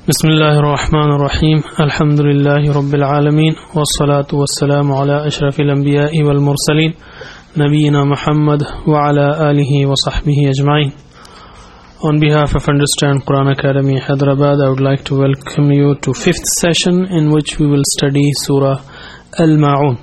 بسم الله الرحمن الرحيم الحمد لله رب العالمين والصلاة والسلام على أشرف الأنبياء والمرسلين نبينا محمد وعلى آله وصحبه أجمعين. On behalf of Understand Quran Academy Hyderabad, I would like to welcome you to 5th session in which we will study Surah Al-Ma'un.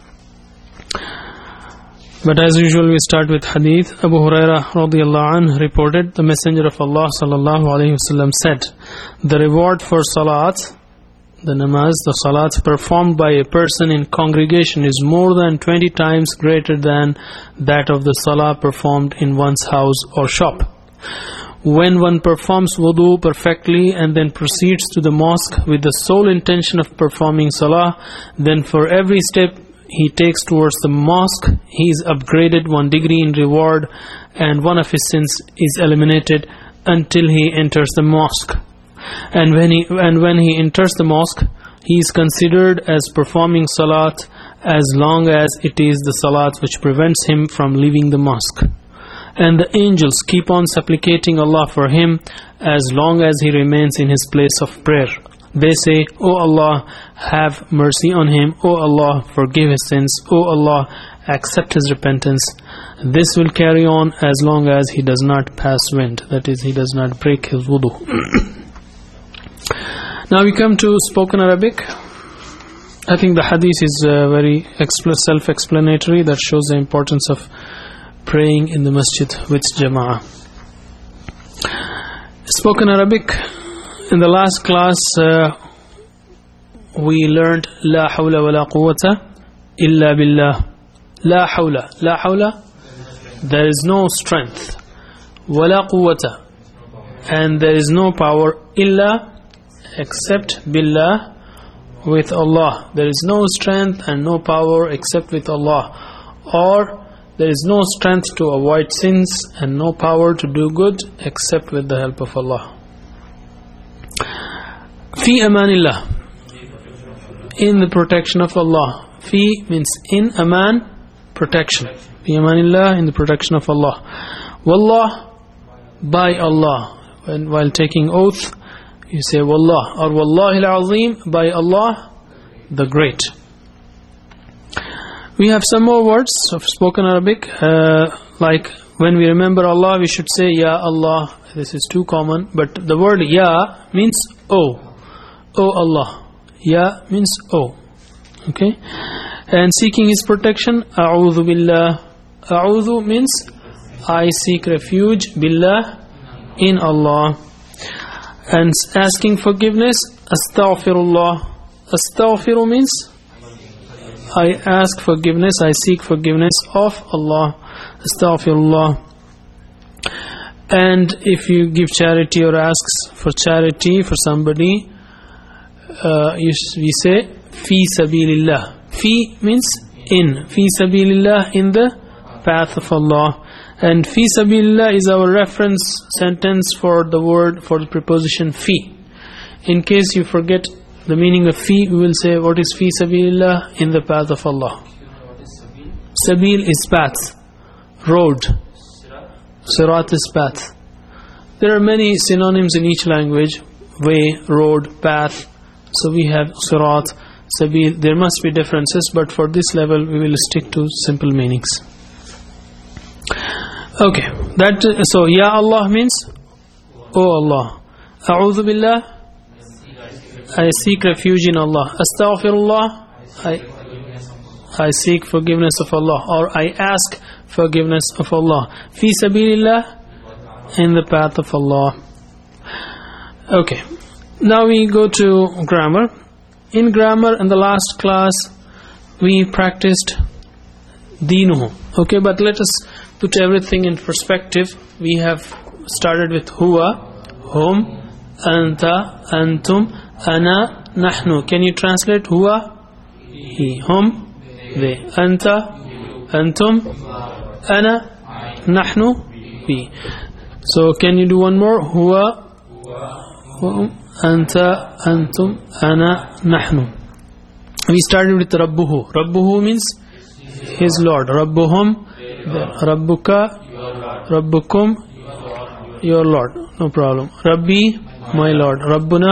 But as usual, we start with hadith. Abu Hurairah radiyallahu anhu reported, the Messenger of Allah sallallahu alayhi wasallam said, the reward for salat, the namaz, the salat performed by a person in congregation is more than 20 times greater than that of the salah performed in one's house or shop. When one performs wudu perfectly and then proceeds to the mosque with the sole intention of performing salah, then for every step he takes towards the mosque, he is upgraded 1 degree in reward, and one of his sins is eliminated until he enters the mosque. And when he enters the mosque, he is considered as performing salat as long as it is the salat which prevents him from leaving the mosque. And the angels keep on supplicating Allah for him as long as he remains in his place of prayer. They say, O Allah, have mercy on him. O Allah, forgive his sins. O Allah, accept his repentance. This will carry on as long as he does not pass wind. That is, he does not break his wudu. Now we come to spoken Arabic. I think the hadith is very self-explanatory. That shows the importance of praying in the masjid with jama'ah. Spoken Arabic. In the last class, we learned La hawla wa la quwwata illa billah. La hawla. La hawla, there is no strength. Wa la quwwata, and there is no power illa, except billah, with Allah. There is no strength and no power except with Allah. Or there is no strength to avoid sins and no power to do good except with the help of Allah. Fi amanillah, in the protection of Allah. Fi means in, aman, protection. Fi amanillah, in the protection of Allah. Wallah, by Allah. While taking oath, you say Wallah, or Wallahi al-Azim, by Allah, the Great. We have some more words of spoken Arabic, like when we remember Allah, we should say Ya Allah. This is too common, but the word Ya means O. O Allah. Ya means O. Okay? And seeking His protection, A'udhu Billah. A'udhu means I seek refuge, Billah, in Allah. And asking forgiveness, Astaghfirullah. Astaghfiru means I ask forgiveness, I seek forgiveness of Allah. Astaghfirullah. And if you give charity or asks for charity for somebody, we say Fi Sabilillah. Fi means in. Fi Sabilillah, in the path of Allah. And Fi Sabilillah is our reference sentence for the word, for the preposition Fi. In case you forget the meaning of Fi, we will say what is Fi Sabilillah, in the path of Allah. Sabil is path, road. Sirat is path. There are many synonyms in each language: way, road, path. So we have Sirat, Sabil. There must be differences, but for this level we will stick to simple meanings. Okay, so Ya Allah means O Allah. A'udhu Billah, I seek refuge in Allah. Astaghfirullah, I seek forgiveness of Allah, or I ask forgiveness of Allah. Fi Sabilillah, in the path of Allah. Okay, now we go to grammar. In grammar, in the last class, we practiced Deenuhu. Okay, but let us put everything in perspective. We have started with Huwa, Hum, Anta, Antum, Ana, Nahnu. Can you translate Huwa? He. Hum, they. Anta, Antum, Ana, Nahnu, we. So can you do one more? Huwa, Hum, Anta, Antum, Ana, Nahnu. We started with Rabbuhu. Rabbuhu means his Lord. Rabbuhum, Rabbuka, Rabbukum, your Lord. No problem. Rabbi, my Lord. Rabbuna,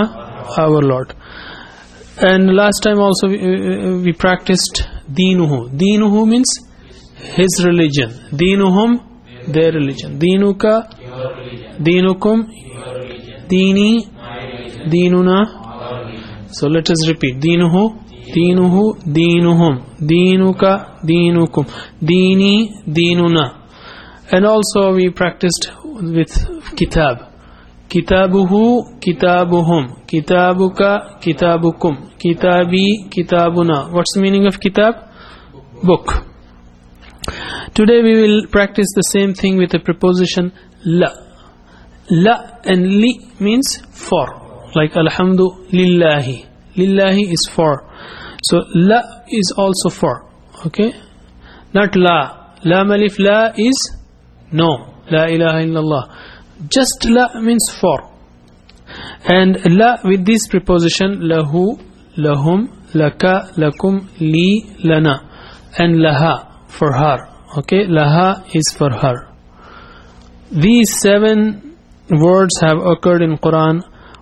our Lord. And last time also we practiced Deenuhu. Deenuhu means his religion. Deenuhum, their religion. Deenuka, Deenukum, Deeni, Deenuna. So let us repeat. Deenuhu, Deenuhu, Deenuhum, Deenuka, Deenukum, Deeni, Deenuna. And also we practiced with Kitab. Kitabuhu, Kitabuhum, Kitabuka, Kitabukum, Kitabi, Kitabuna. What's the meaning of Kitab? Book. Today we will practice the same thing with the preposition La. La and Li means for. Like Alhamdulillahi. Lillahi is for. So La is also for. Okay? Not La. La malif La is no. La ilaha illallah. Just La means for. And La with this preposition lahu, lahum, laka, lakum, li, lana. And laha for her. Okay, laha is for her. These 7 words have occurred in Quran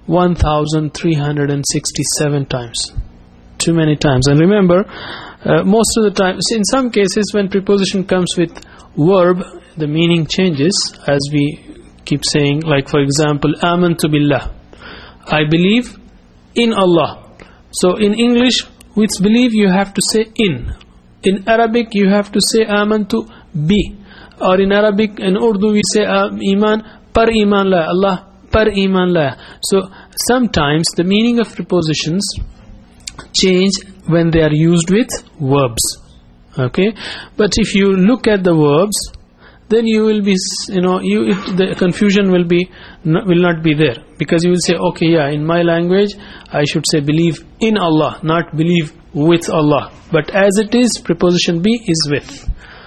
1367 times. Too many times. And remember, most of the time, in some cases when preposition comes with verb, the meaning changes, as we keep saying. Like for example, amantu billah, I believe in Allah. So in English, with believe you have to say in. In Arabic you have to say amantu bi. Or in Arabic and Urdu we say iman par iman la, Allah par iman la. So sometimes the meaning of prepositions change when they are used with verbs. Okay, but if you look at the verbs, then you will be, the confusion will not be there, because you will say, okay, yeah, in my language I should say believe in Allah, not believe with Allah. But as it is, preposition be is with.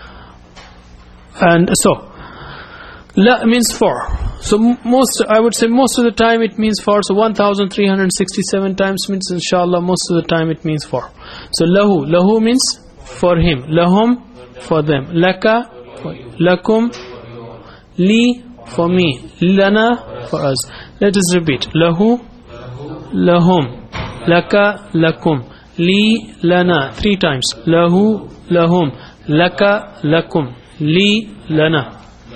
And so La means for. So I would say most of the time it means for. So 1367 times means inshallah most of the time it means for. So lahu means for him, lahum for them, laka for you, lakum, li for me, lana for us. Let us repeat. Lahu, lahum, laka, lakum, li, lana. 3 times. Lahu, lahum, laka, lakum, li, lana.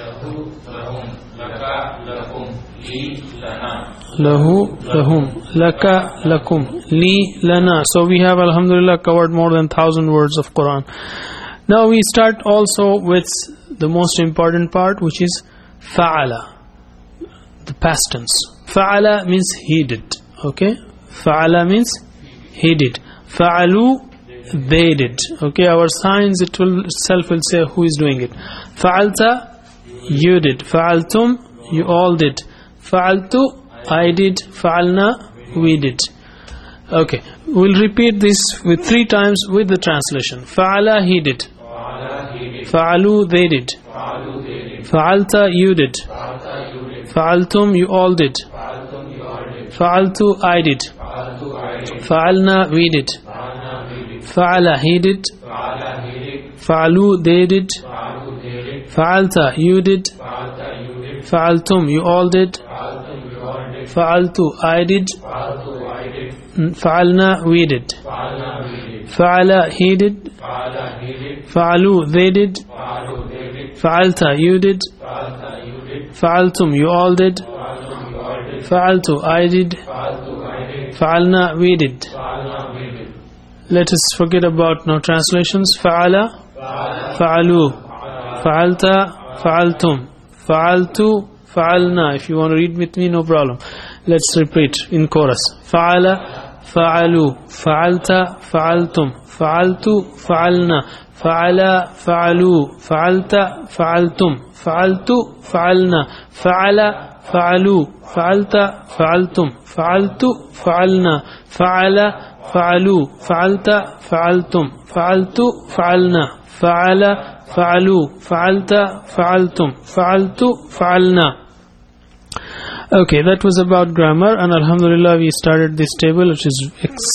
Lahu, lahum, laka, lakum, li, lana. So we have alhamdulillah covered more than 1,000 words of Quran. Now we start also with the most important part, which is fa'ala, the past tense. Fa'ala means he did. Okay, fa'ala means he did. Fa'alu, they did. Okay, our signs itself will say who is doing it. Fa'alta, you did. Fa'altum, you all did. Fa'altu, I did. Fa'alna, we did. Okay, we'll repeat this with 3 times with the translation. Fa'ala, he did. Fa'alu, they did. Fa'alta, you did. Fa'altum, you all did. Fa'altu, I did. Fa'alna, we did. Fa'ala, he did. Fa'alu, they did. Fa'alta, you did. Fa'altum, you all did. Fa'altu, I did. Fa'alna, we did. Fa'ala, he did. Fa'alu, they did. Fa'alta, you did. Fa'altum, you all did. Fa'altu, I did. Fa'alna, we did. Let us forget about no translations. Fa'ala, fa'alu, fa'alta, fa'altum, fa'altu, fa'alna. If you want to read with me, no problem. Let's repeat in chorus. Fa'ala, fa'alu, fa'alta, fa'altum, fa'altu, fa'alna, fa'ala, fa'alu, fa'alta, fa'altum, fa'altu, fa'alna, fa'ala, fa'alu, fa'alta, fa'altum, fa'altu, fa'alna, fa'ala, fa'alu, fa'alta, fa'altum, fa'altu, fa'alna, fa'ala, fa'alu, fa'alta, fa'altum, fa'altu, fa'alna. Okay, that was about grammar, and alhamdulillah we started this table, which is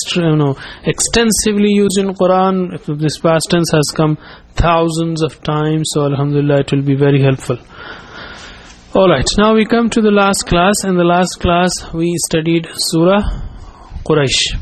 extensively used in Quran. This past tense has come thousands of times, so alhamdulillah it will be very helpful. Alright, now we come to the last class. In the last class we studied Surah Quraysh.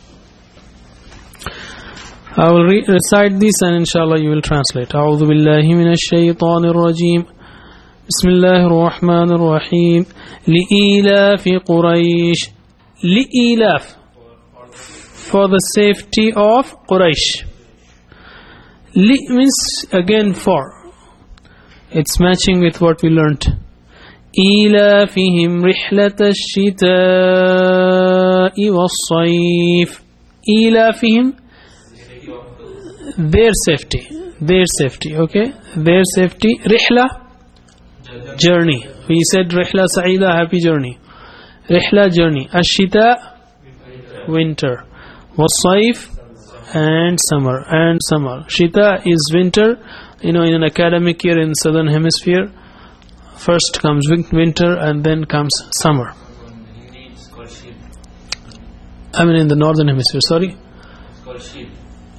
I will recite this and inshallah you will translate. أعوذ بالله من الشيطان الرجيم. بسم الله الرحمن الرحيم. لإيلاف قريش. لإيلاف, for the safety of Quraysh. Li means again for. It's matching with what we learnt. إيلافهم رحلة الشتاء والصيف. إيلافهم, their safety, okay, their safety. Rihla, journey. We said Rihla Saida, happy journey. Rihla, journey. Ashita, winter. Wasayf, and summer. Shita is winter. In an academic year in southern hemisphere, first comes winter and then comes summer. I mean in the northern hemisphere, sorry. It's called sheep.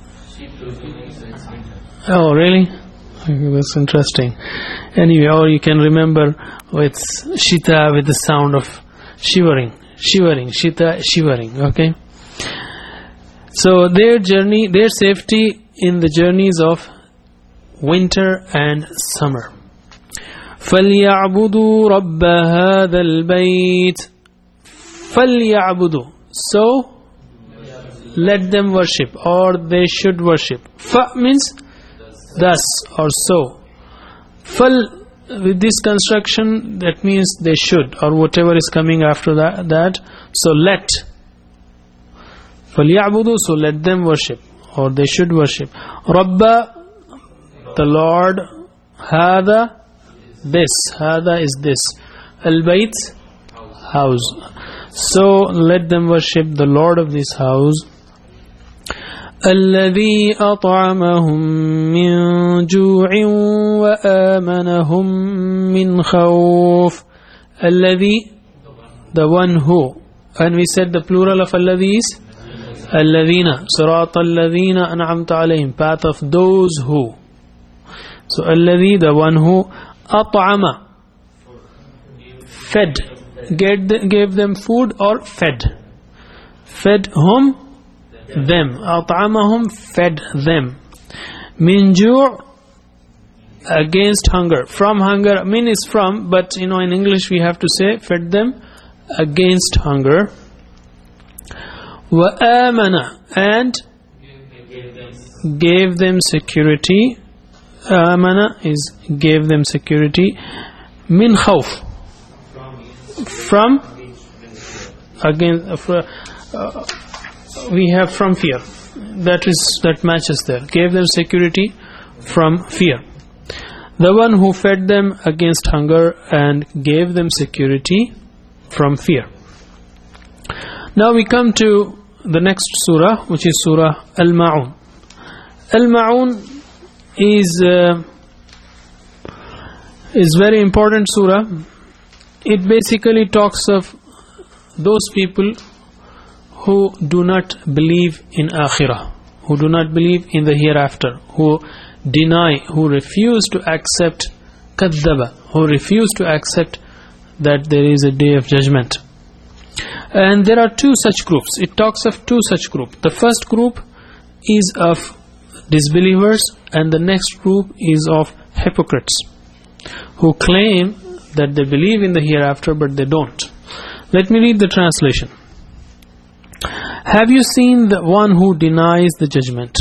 Oh, really? That's interesting. Anyway, or you can remember with Shita, with the sound of shivering, Shita, shivering, okay? So their journey, their safety in the journeys of winter and summer. فَلْيَعْبُدُوا رَبَّ هَذَا الْبَيْتِ. فَلْيَعْبُدُوا, so let them worship, or they should worship. Fa means thus or so. Fal, with this construction, that means they should, or whatever is coming after that. So let. فَلْيَعْبُدُوا, so let them worship, or they should worship. Rabba, the Lord. Hada, this. Hada is this. Al-Bayt, house. So let them worship the Lord of this house. الذي أطعمهم من جوع وآمنهم من خوف. الذي, the one who, and we said the plural of الذي is الذين. صراط الذين أنعمت عليهم, path of those who. So الذي, the one who. أطعم, fed, gave them food or fed. Fed whom? Them. أطعمهم, fed them. Min ju', against hunger. From hunger, min is from, but in English we have to say fed them against hunger. Wa amana, and gave them security. Amana is gave them security. Min khawf, from, against, we have from fear. That matches there. Gave them security from fear. The one who fed them against hunger and gave them security from fear. Now we come to the next surah, which is Surah Al-Ma'un. Al-Ma'un is very important surah. It basically talks of those people who do not believe in Akhirah, who do not believe in the hereafter, who deny, who refuse to accept kadhaba, who refuse to accept that there is a day of judgment. And there are two such groups. It talks of two such groups. The first group is of disbelievers, and the next group is of hypocrites, who claim that they believe in the hereafter but they don't. Let me read the translation. Have you seen the one who denies the judgment?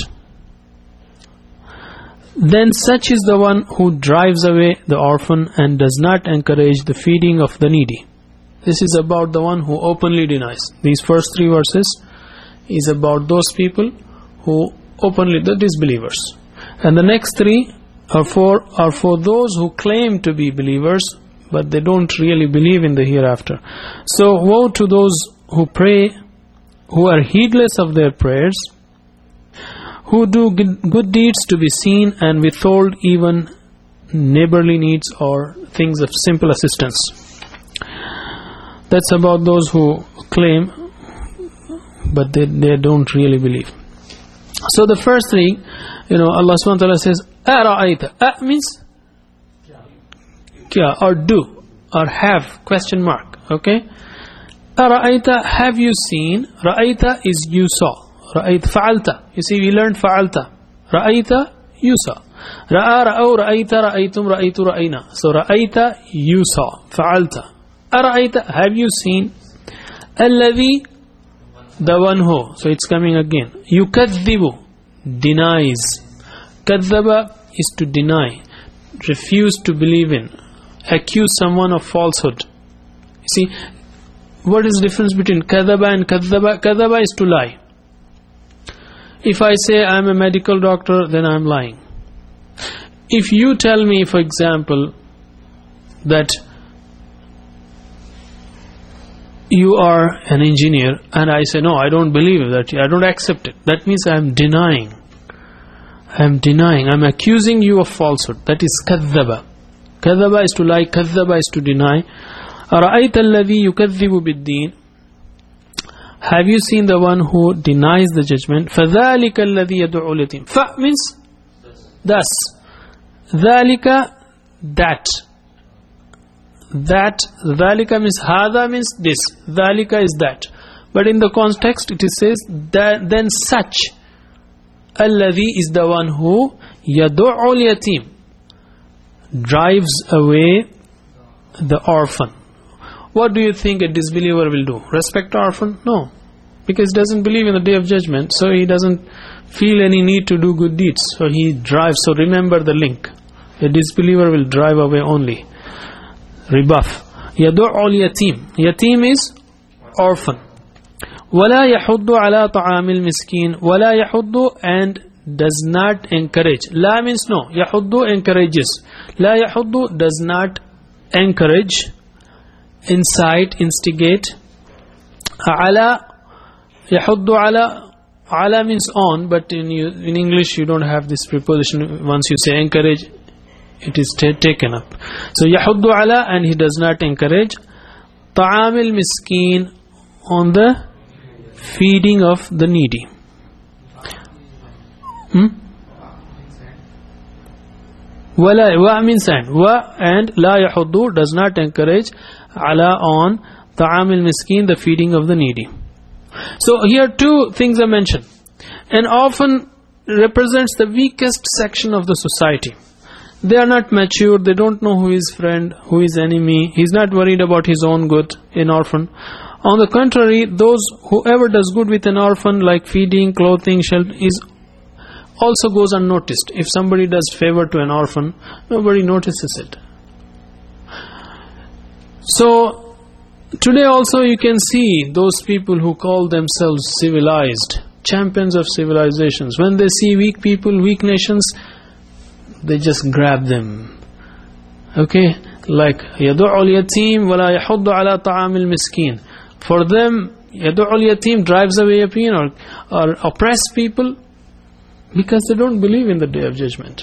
Then such is the one who drives away the orphan and does not encourage the feeding of the needy. This is about the one who openly denies. These first three verses is about those people who openly, the disbelievers. And the next three are for those who claim to be believers but they don't really believe in the hereafter. So woe to those who pray, who are heedless of their prayers, who do good deeds to be seen and withhold even neighborly needs or things of simple assistance. That's about those who claim but they don't really believe. So the first thing, Allah subhanahu wa ta'ala says, Ara'ayta. Means kya, or do, or have, question mark. Okay? Ara'ayta, have you seen? Ra'ayta is you saw. Ra'ayta, fa'alta. You see, we learned fa'alta. Ra'ayta, you saw. Ra'a, ra'aw, ra'ayta, ra'aytum, ra'aytu, ra'ayna. So ra'ayta, you saw. Fa'alta. Ara'ayta, have you seen? Alladhi, the one who. So it's coming again. Yukadhibu, denies. Kadhaba is to deny, refuse to believe in, accuse someone of falsehood. You see, what is the difference between kadhaba and kadhaba? Kadhaba is to lie. If I say I am a medical doctor, then I am lying. If you tell me, for example, that you are an engineer, and I say no, I don't believe that, I don't accept it, that means I am denying. I am denying, I am accusing you of falsehood. That is kadhaba. Kadhaba is to lie, kadhaba is to deny. أَرَأَيْتَ الَّذِي يُكَذِّبُ بِالدِّينِ, have you seen the one who denies the judgment? فَذَلِكَ الَّذِي يَدُعُ الْيَتِيمَ. فَ means thus. ذَلِكَ, that. That, ذَلِكَ means هذا means this. ذَلِكَ is that. But in the context it says that, then such. الَّذِي is the one who يَدُعُ الْيَتِيمَ, drives away the orphan. What do you think a disbeliever will do? Respect the orphan? No. Because he doesn't believe in the day of judgment, so he doesn't feel any need to do good deeds. So he drives. So remember the link. A disbeliever will drive away only. Rebuff. يَدُعُ الْيَتِيمَ. Yatim is orphan. وَلَا يَحُضُّ عَلَى طَعَامِ الْمِسْكِينِ. وَلَا يَحُضُّ, and does not encourage. La means no. يَحُضُّ encourages. La يَحُضُّ does not encourage, incite, instigate. Ala, yahuddu ala, ala means on, but in English you don't have this preposition. Once you say encourage, it is taken up. So yahuddu ala, and he does not encourage. Ta'amil miskin, on the feeding of the needy. Wala, wa means and. Wa and la yahuddu does not encourage. Ala on ta'amil miskin, the feeding of the needy. So here two things are mentioned. An orphan represents the weakest section of the society. They are not mature, they don't know who is friend, who is enemy. He is not worried about his own good, an orphan. On the contrary, whoever does good with an orphan, like feeding, clothing, shelter, is also goes unnoticed. If somebody does favor to an orphan, nobody notices it. So today also you can see those people who call themselves civilized, champions of civilizations. When they see weak people, weak nations, they just grab them. Okay, like يَدُعُ الْيَتِيمِ وَلَا يَحُضُّ عَلَى طَعَامِ الْمِسْكِينِ. For them, يَدُعُ الْيَتِيمِ drives away a pain or oppress people, because they don't believe in the day of judgment.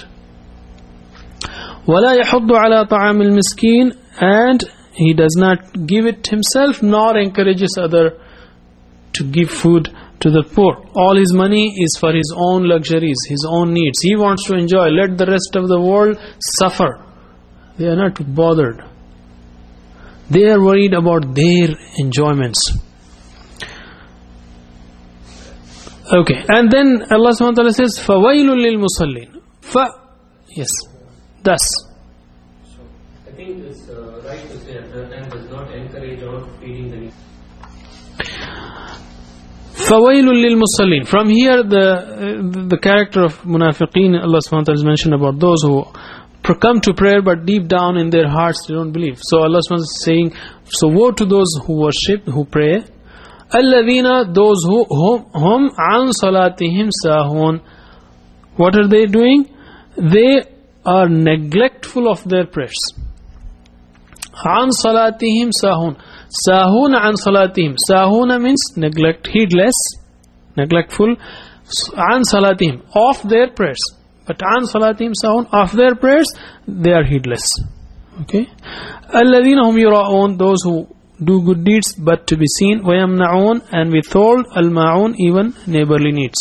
وَلَا يَحُضُّ عَلَى طَعَامِ الْمِسْكِينِ, and he does not give it himself, nor encourages other to give food to the poor. All his money is for his own luxuries, his own needs. He wants to enjoy. Let the rest of the world suffer. They are not bothered. They are worried about their enjoyments. Okay, and then Allah subhanahu wa ta'ala says, فَوَيْلٌ لِلْمُصَلِّينَ. Yes, thus. So, I think it's right to say at that time does not encourage or feeding the needy. فَوَيْلٌ لِلْمُصَلِّينَ. From here the character of munafiqeen, Allah subhanahu wa ta'ala has mentioned about those who come to prayer but deep down in their hearts they don't believe. So Allah subhanahu wa ta'ala is saying, so woe to those who worship, who pray. الَّذِينَ, those who hum عَنْ صَلَاتِهِمْ سَاهُونَ. What are they doing? They are neglectful of their prayers. عَنْ صَلَاتِهِمْ سَاهُونَ. Sahun an salatihim. Sahuna means neglect, heedless, neglectful. An salatihim, of their prayers. But an salatihim sahun, of their prayers, they are heedless. Okay. Alladhina hum yura'un, those who do good deeds but to be seen. Wayamna'un, and withhold al-ma'un, even neighborly needs.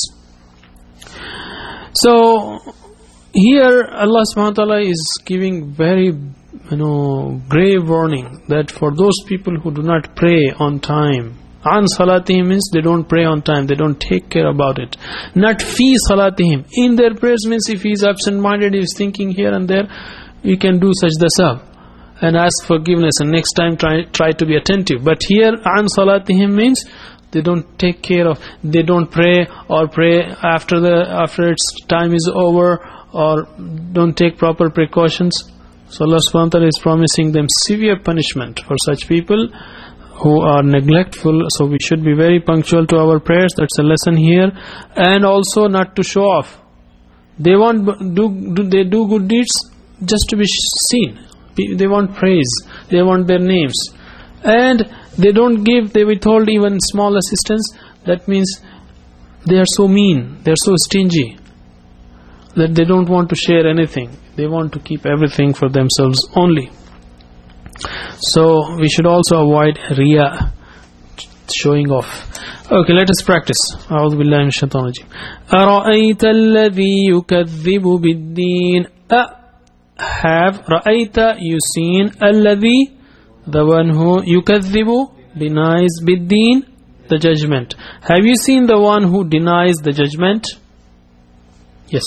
So here Allah subhanahu wa ta'ala is giving very grave warning that for those people who do not pray on time. An salatihim means they don't pray on time, they don't take care about it. Not fi salatihim. In their prayers means if he is absent-minded, he is thinking here and there, you can do sajda sahw and ask forgiveness, and next time try to be attentive. But here an salatihim means they don't take care of, they don't pray, or pray after its time is over, or don't take proper precautions. So Allah subhanahu wa ta'ala is promising them severe punishment for such people who are neglectful. So we should be very punctual to our prayers. That's a lesson here. And also not to show off. They do good deeds just to be seen. They want praise, they want their names, and they withhold even small assistance. That means they are so mean, they are so stingy that they don't want to share anything. They want to keep everything for themselves only. So we should also avoid riya, showing off. Okay, let us practice. A'udhu billahi minash shaitanir rajeem. Ara'ayta alladhi yukadhibu bid-din. Have ra'ayta, you seen, alladhi, the one who yukadhibu, denies, bid-din, the judgment. Have you seen the one who denies the judgment? Yes.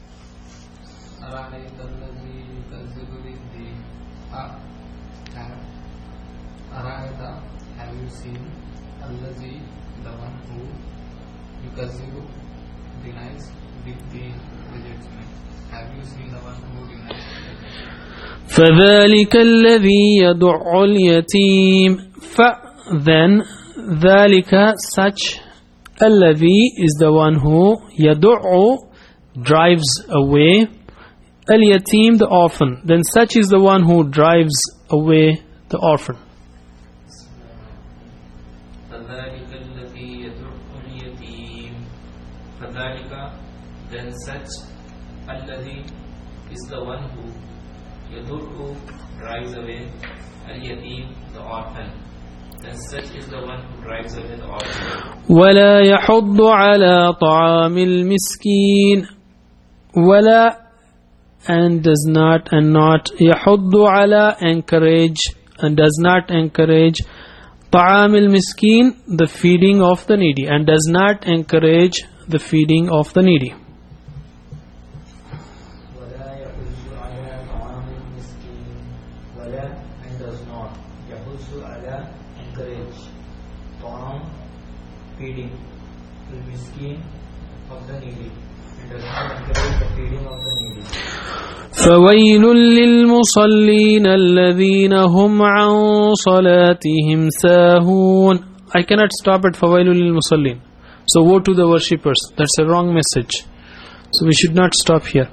Have you seen alladhi, the one who yukadhibu, denies, bid-din, the judgment? Have you seen the one who denies? فَذَلِكَ الَّذِي يَدُعُّ الْيَتِيمَ. Then ذَلِكَ, such, الَّذِي is the one who, يَدُعُّ, drives away, al-yatim, the orphan. Then such is the one who drives away the orphan. فَذَلِكَ الَّذِي يَدُعُّ الْيَتِيمَ. فَذَلِكَ, then such, الَّذِي is the one who, yadur'u, drives away, al-yatim, the orphan. Then such is the one who drives away the orphan. وَلَا يَحُضُّ عَلَى طَعَامِ الْمِسْكِينِ. وَلَا, and does not, and not, يَحُضُّ عَلى, encourage, and does not encourage, طَعَامِ الْمِسْكِينِ, the feeding of the needy, and does not encourage the feeding of the needy. And does not yahussu ala, encourage, ta'am, feeding, al-miskin, of the needy, and does not encourage the feeding of the needy. فَوَيْلٌ لِلْمُصَلِّينَ الَّذِينَ هُمْ عَنْ صَلَاتِهِمْ سَاهُونَ. I cannot stop at فَوَيْلٌ لِلْمُصَلِّينَ. So woe to the worshippers. That's a wrong message. So we should not stop here.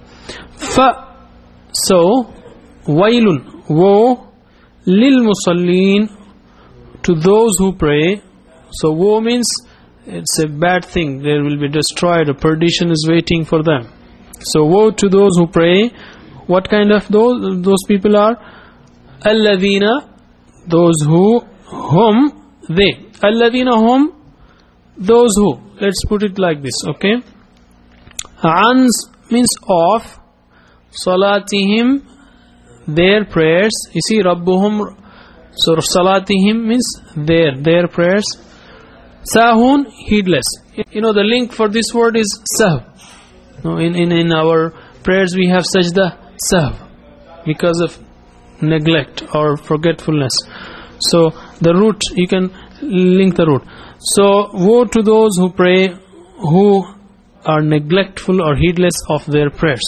So wailun, woe, lil musallin, to those who pray. So woe means it's a bad thing, they will be destroyed, a perdition is waiting for them. So woe to those who pray. What kind of those people are? Alladhina, those who, whom, they. Alladhina hum, those who. Let's put it like this, okay? Ans means of, salatihim, their prayers. You see, Rabbuhum, so salatihim means their prayers. Sahun, heedless. The link for this word is sahv. In our prayers we have sajda sahv, because of neglect or forgetfulness. So the root, you can link the root. So woe to those who pray, who are neglectful or heedless of their prayers.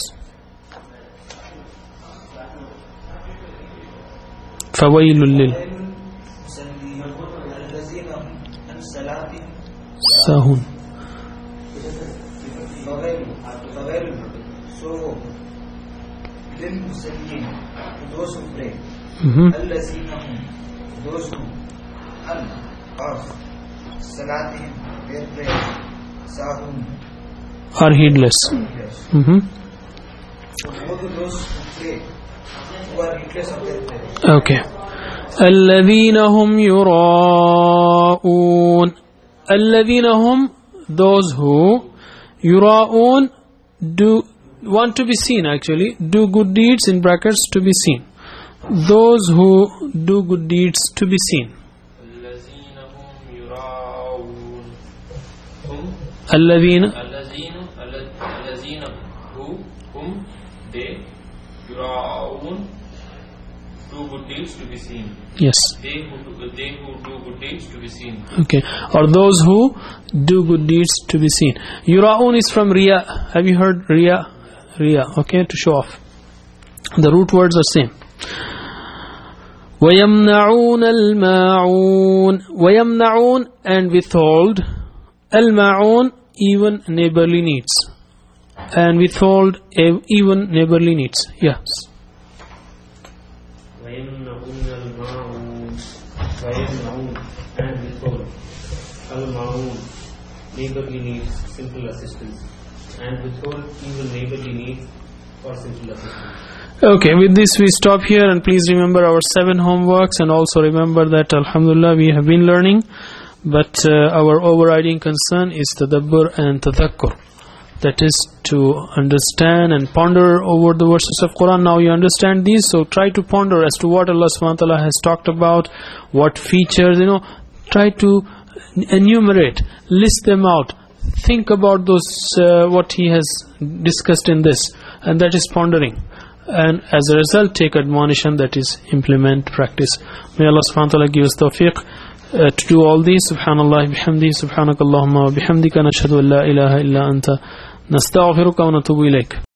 فَوَيْلٌ لِلْ سَاهُونَ. So lil musallin, to those who pray, allazina hum, those who, al, of, salatihim, their prayers, sahun, are heedless. So woe to those who pray, who are heedless of their prayers. Okay. الَّذِينَ هُمْ يُرَاءُونَ. الَّذِينَ هُمْ, those who, يُرَاءُونَ, want to be seen, actually, do good deeds in brackets, to be seen. those who do good deeds to be seen. الذين هم يراءون هم الذين الذين who whom they يراءون do good deeds to be seen. Yes. They who do good deeds to be seen. Okay. Or those who do good deeds to be seen. Yura'un is from Riya. Have you heard Riya? Riya. Okay, to show off. The root words are same. وَيَمْنَعُونَ الْمَاعُونَ وَيَمْنَعُونَ and withhold al-ma'un even neighborly needs. And withhold even neighborly needs. Yes. وَيَمْنَعُونَ الْمَاعُونَ وَيَمْنَعُونَ and withhold al-ma'un, neighborly needs, simple assistance, and withhold even neighborly needs or simple assistance. Okay, with this we stop here, and please remember our 7 homeworks, and also remember that alhamdulillah we have been learning, but our overriding concern is tadabbur and tadhakkur. That is to understand and ponder over the verses of Quran. Now you understand these, so try to ponder as to what Allah subhanahu wa ta'ala has talked about, what features, try to enumerate, list them out, think about those what He has discussed in this, and that is pondering. And as a result, take admonition, that is implement, practice. May Allah subhanahu wa ta'ala give us tawfiq to do all these. Subhanallah bihamdi, subhanakallahumma wa bihamdika, nashhadu an la ilaha illa anta, nastaghfiruka wa natubu ilayk.